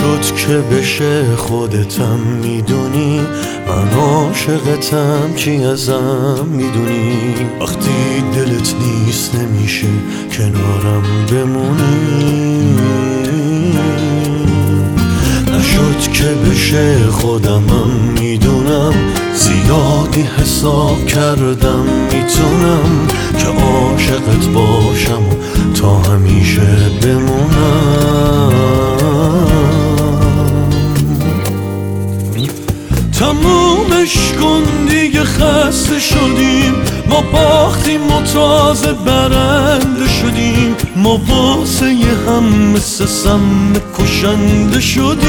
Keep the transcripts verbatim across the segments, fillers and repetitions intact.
نشد که بشه خودتم میدونی، من عاشقتم چی ازم میدونی. وقتی دلت نیست نمیشه کنارم بمونی. نشد که بشه خودمم میدونم، زیادی حساب کردم میتونم که عاشقت باشم و تا همیشه بمونم. تمومش کن دیگه، خسته شدیم، ما باختیم و تازه برنده شدیم. ما واسه هم مثل سم کشنده شدیم.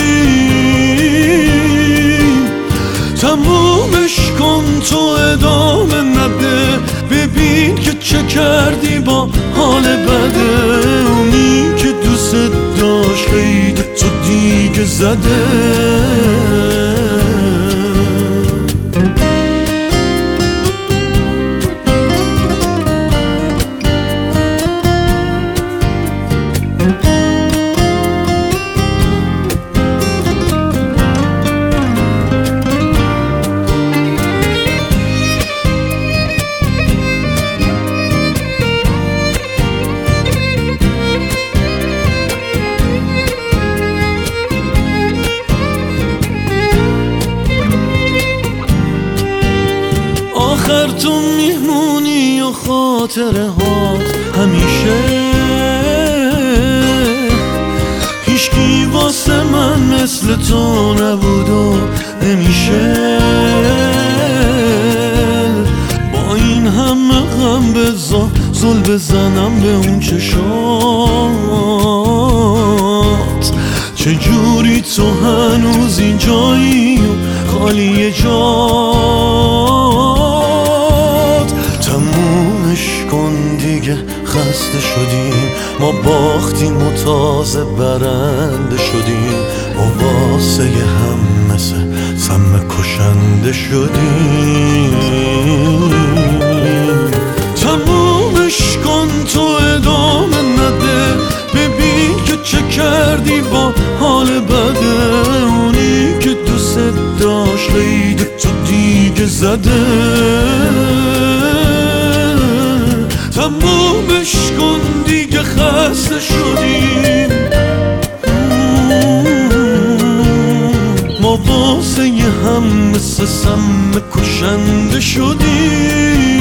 تمومش کن تو ادامه نده، ببین که چه کردی با حال بده. اونی که دوست داشت قید تو دیگه زده. آخر تو میمونی و خاطره هات همیشه. هیچکی واسه من مثل تو نبود و نمیشه. با این همه غم بذار زل بزنم به اون چشات. چجوری تو هنوز اینجایی و خالی جات. تمومش کن دیگه، خسته شدیم، ما باختیم و تازه برنده شدیم. ما واسه هم مثل سم کشنده شدیم. تمومش کن تو ادامه نده، ببین که چه کردی با حال بده. اونی که دوست داشت قید تو دیگه زده. تمومش کن دیگه، خسته شدیم، ما واسه هم مثل سم کشنده شدیم.